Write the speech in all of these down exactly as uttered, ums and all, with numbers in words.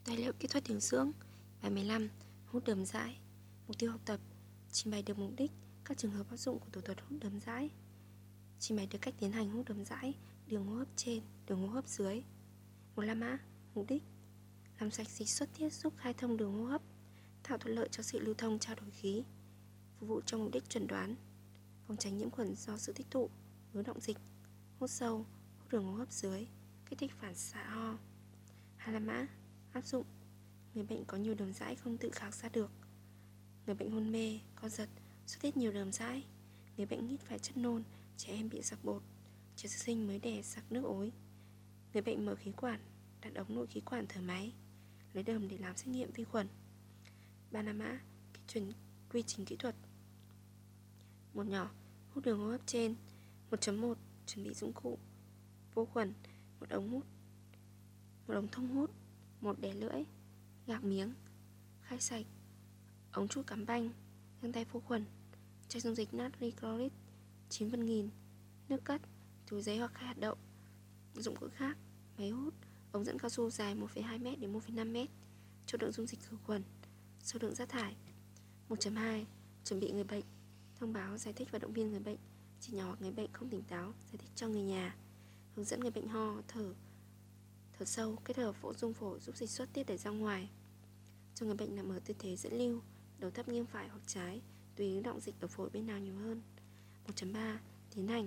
Tài liệu kỹ thuật điều dưỡng. Bài mười lăm. Hút đờm dãi. Mục tiêu học tập: trình bày được mục đích, các trường hợp áp dụng của thủ thuật hút đờm dãi. Trình bày được cách tiến hành hút đờm dãi đường hô hấp trên, đường hô hấp dưới. mười lăm A. Mục đích: làm sạch dịch xuất tiết giúp khai thông đường hô hấp, tạo thuận lợi cho sự lưu thông trao đổi khí, phục vụ cho mục đích chẩn đoán, phòng tránh nhiễm khuẩn do sự tích tụ, ứ đọng dịch, hút sâu, hút đường hô hấp dưới, kích thích phản xạ ho. hai mươi lăm A. Áp dụng: người bệnh có nhiều đờm dãi không tự khạc ra được, người bệnh hôn mê, co giật, xuất tiết nhiều đờm dãi, người bệnh hít phải chất nôn, trẻ em bị sặc bột, trẻ sơ sinh mới đẻ sặc nước ối, người bệnh mở khí quản, đặt ống nội khí quản thở máy, lấy đờm để làm xét nghiệm vi khuẩn. ba mươi lăm A. Chuẩn quy trình kỹ thuật. Một nhỏ, hút đường hô hấp trên. một chấm một. Chuẩn bị dụng cụ: vô khuẩn, một ống hút, một ống thông hút, một đè lưỡi, gạc miếng, khai sạch, ống chút cắm banh, găng tay vô khuẩn, chai dung dịch natri chloride chín phần nghìn, nước cắt, túi giấy hoặc khai hạt đậu. Dụng cụ khác: máy hút, ống dẫn cao su dài một phẩy hai mét đến một phẩy năm mét, chậu đựng dung dịch khử khuẩn, xô đựng rác thải. một chấm hai. Chuẩn bị người bệnh. Thông báo, giải thích và động viên người bệnh. Trẻ nhỏ hoặc người bệnh không tỉnh táo, giải thích cho người nhà. Hướng dẫn người bệnh ho, thở thở sâu kết hợp vỗ dung phổi giúp dịch xuất tiết đẩy ra ngoài. Cho người bệnh nằm ở tư thế dẫn lưu, đầu thấp nghiêng phải hoặc trái, tùy ứ đọng dịch ở phổi bên nào nhiều hơn. một chấm ba. Tiến hành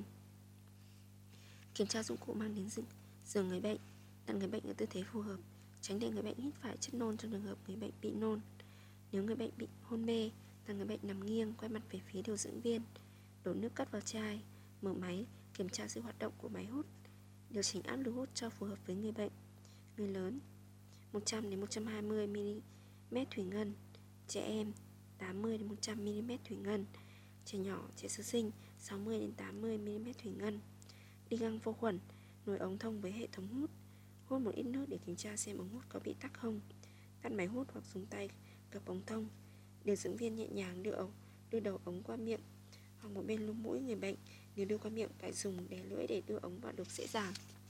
kiểm tra dụng cụ mang đến giường, giường người bệnh, đặt người bệnh ở tư thế phù hợp, tránh để người bệnh hít phải chất nôn trong trường hợp người bệnh bị nôn. Nếu người bệnh bị hôn mê, đặt người bệnh nằm nghiêng, quay mặt về phía điều dưỡng viên, đổ nước cắt vào chai, mở máy, kiểm tra sự hoạt động của máy hút, điều chỉnh áp lực hút cho phù hợp với người bệnh. Người lớn: một trăm đến một trăm hai mươi mi-li-mét thủy ngân, trẻ em tám mươi đến một trăm mi-li-mét thủy ngân, trẻ nhỏ, trẻ sơ sinh sáu mươi đến tám mươi mi-li-mét thủy ngân. Đi găng vô khuẩn, nối ống thông với hệ thống hút, hút một ít nước để kiểm tra xem ống hút có bị tắc không, tắt máy hút hoặc dùng tay gập ống thông. Điều dưỡng viên nhẹ nhàng đưa ống, đưa đầu ống qua miệng hoặc một bên lỗ mũi người bệnh. Nếu đưa qua miệng, phải dùng đè lưỡi để đưa ống vào được dễ dàng.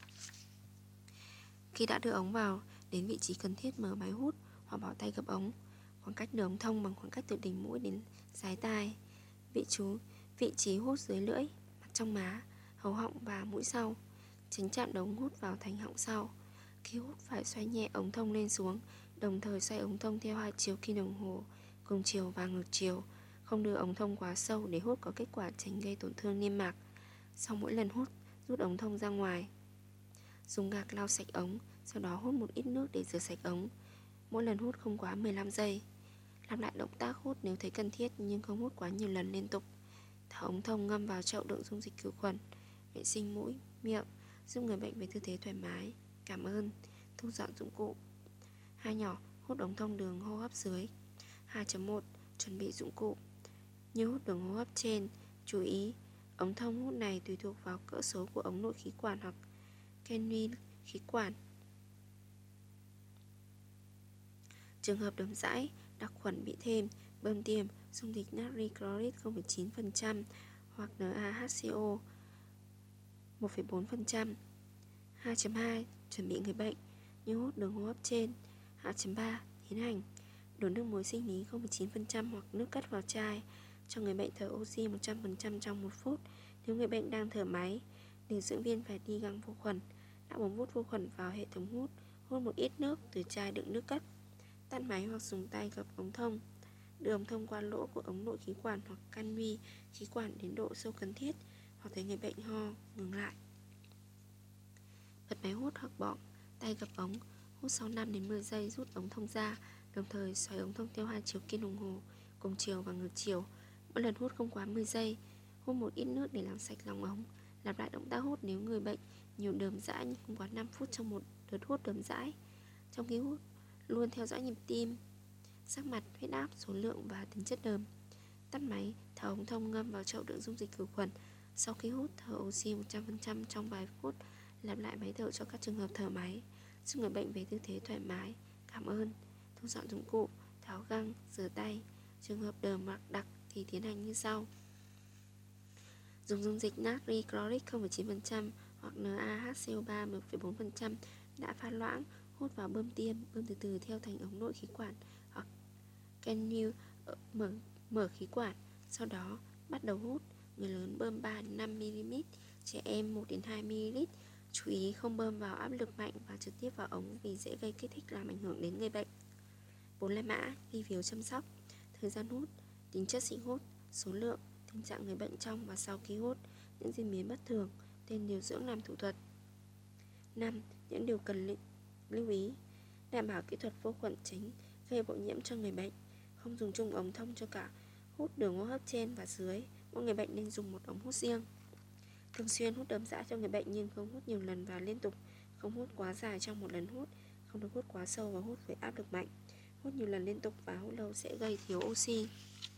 Khi đã đưa ống vào đến vị trí cần thiết, mở máy hút hoặc bảo tay gập ống. Khoảng cách đưa ống thông bằng khoảng cách từ đỉnh mũi đến dái tai. Vị chú vị trí hút dưới lưỡi, mặt trong má, hầu họng và mũi sau, tránh chạm đầu ống hút vào thành họng sau. Khi hút phải xoay nhẹ ống thông lên xuống, đồng thời xoay ống thông theo hai chiều kim đồng hồ, cùng chiều và ngược chiều. Không đưa ống thông quá sâu để hút có kết quả tránh gây tổn thương niêm mạc. Sau mỗi lần hút, rút ống thông ra ngoài. Dùng gạc lau sạch ống, sau đó hút một ít nước để rửa sạch ống. Mỗi lần hút không quá mười lăm giây. Lặp lại động tác hút nếu thấy cần thiết, nhưng không hút quá nhiều lần liên tục. Thả ống thông ngâm vào chậu đựng dung dịch khử khuẩn, vệ sinh mũi, miệng, giúp người bệnh về tư thế thoải mái. Cảm ơn. Thu dọn dụng cụ. Hai nhỏ, hút ống thông đường hô hấp dưới. hai chấm một. Chuẩn bị dụng cụ. Như hút đường hô hấp trên, chú ý ống thông hút này tùy thuộc vào cỡ số của ống nội khí quản hoặc canul khí quản. Trường hợp đờm dãi, đặc khuẩn bị thêm, bơm tiêm dung dịch natri chloride không phẩy chín phần trăm hoặc NaHCO một phẩy bốn phần trăm. hai chấm hai. Chuẩn bị người bệnh. Như hút đường hô hấp trên. hai chấm ba. Tiến hành đổ nước muối sinh lý không phẩy chín phần trăm hoặc nước cắt vào chai, cho người bệnh thở oxy một trăm phần trăm trong một phút. Nếu người bệnh đang thở máy, điều dưỡng viên phải đi găng vô khuẩn, đặt ống hút vô khuẩn vào hệ thống hút, hút một ít nước từ chai đựng nước cắt, tắt máy hoặc dùng tay gập ống thông, đưa ống thông qua lỗ của ống nội khí quản hoặc canul khí quản đến độ sâu cần thiết, hoặc thấy người bệnh ho, ngừng lại. Bật máy hút hoặc bỏ tay gập ống, hút sau năm đến mười giây, rút ống thông ra, đồng thời xoay ống thông theo hai chiều kim đồng hồ, cùng chiều và ngược chiều. Mỗi lần hút không quá mười giây. Hút một ít nước để làm sạch lòng ống. Lặp lại động tác hút nếu người bệnh nhiều đờm dãi nhưng không quá năm phút trong một đợt hút đờm dãi. Trong khi hút, luôn theo dõi nhịp tim, sắc mặt, huyết áp, số lượng và tính chất đờm. Tắt máy, thở ống thông ngâm vào chậu đựng dung dịch khử khuẩn. Sau khi hút, thở oxy một trăm phần trăm trong vài phút. Lặp lại máy thở cho các trường hợp thở máy, giúp người bệnh về tư thế thoải mái. Cảm ơn. Thu dọn dụng cụ, tháo găng, rửa tay. Trường hợp đờm hoặc đặc thì tiến hành như sau. Dùng dung dịch natri chloride không phẩy chín phần trăm hoặc NaHCO ba một phẩy bốn phần trăm đã pha loãng, hút vào bơm tiêm, bơm từ từ theo thành ống nội khí quản hoặc canule mở, mở khí quản. Sau đó bắt đầu hút. Người lớn bơm ba đến năm mi-li-mét, trẻ em một đến hai mi-li-lít. Chú ý không bơm vào áp lực mạnh và trực tiếp vào ống vì dễ gây kích thích làm ảnh hưởng đến người bệnh. Bốn La Mã ghi phiếu chăm sóc: thời gian hút, tính chất sĩ hút, số lượng, tình trạng người bệnh trong và sau khi hút, những diễn biến bất thường, tên điều dưỡng làm thủ thuật. Năm. Những điều cần lưu, lưu ý: đảm bảo kỹ thuật vô khuẩn tránh gây bội nhiễm cho người bệnh, không dùng chung ống thông cho cả hút đường hô hấp trên và dưới, mỗi người bệnh nên dùng một ống hút riêng. Thường xuyên hút đờm dãi cho người bệnh nhưng không hút nhiều lần và liên tục, không hút quá dài trong một lần hút, không được hút quá sâu và hút với áp lực mạnh. Hút nhiều lần liên tục và hút lâu sẽ gây thiếu oxy.